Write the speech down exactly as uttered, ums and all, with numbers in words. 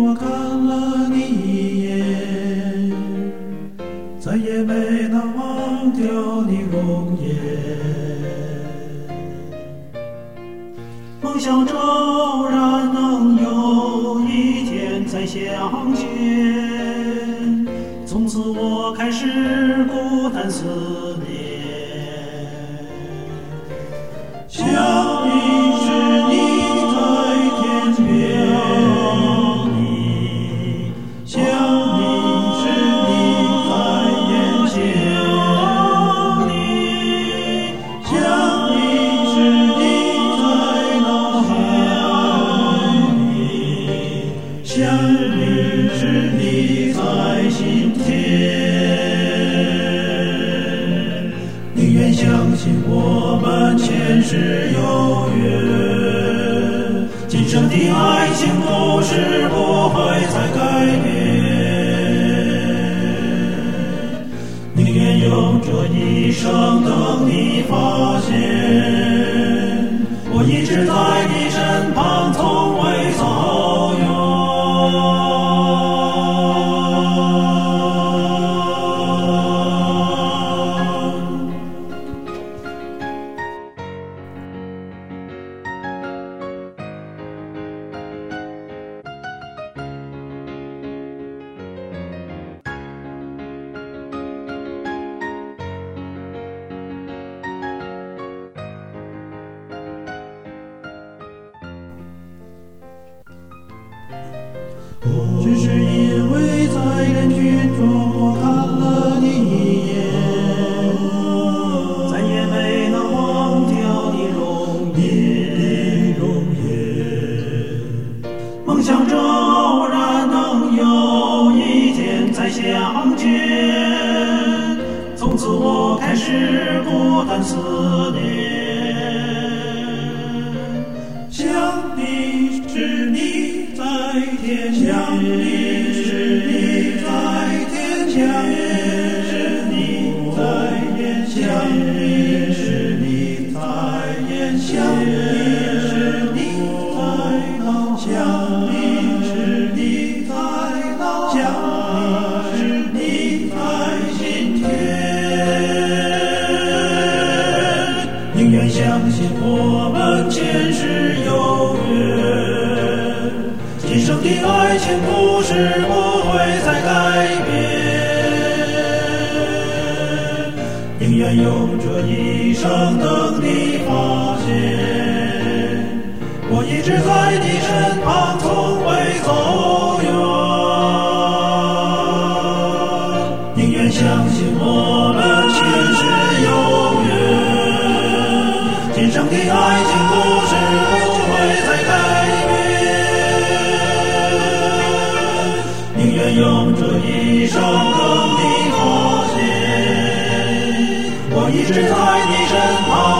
我看了你一眼，再也没能忘掉你容颜。梦想骤然能有一天再相见，从此我开始孤单思念。想你时你在天边，你想你时你在眼前，你想你时你在脑海，你想你时你在心田。宁愿相信我们前世有缘，今生的爱情故事不会再改变。宁愿用这一生等你发现，我一直在你身旁，从未走远。只是因为在人群中我看了你一眼，再也没能忘掉你容颜。梦想骤然能有一天再相见，从此我开始孤单思念。想你是你在天边，想你是你在天边，是你在眼前，是你在眼前，是你在脑想你是你在脑想你是你在心田。宁愿相信我们前世有缘，今生的爱情故事不会再改变。宁愿用这一生等你发现，我一直在你身旁，从未走远。宁愿相信我们前世有缘，今生的爱情故事不会再改变。宁愿用这一生等你发现，我一直在你身旁。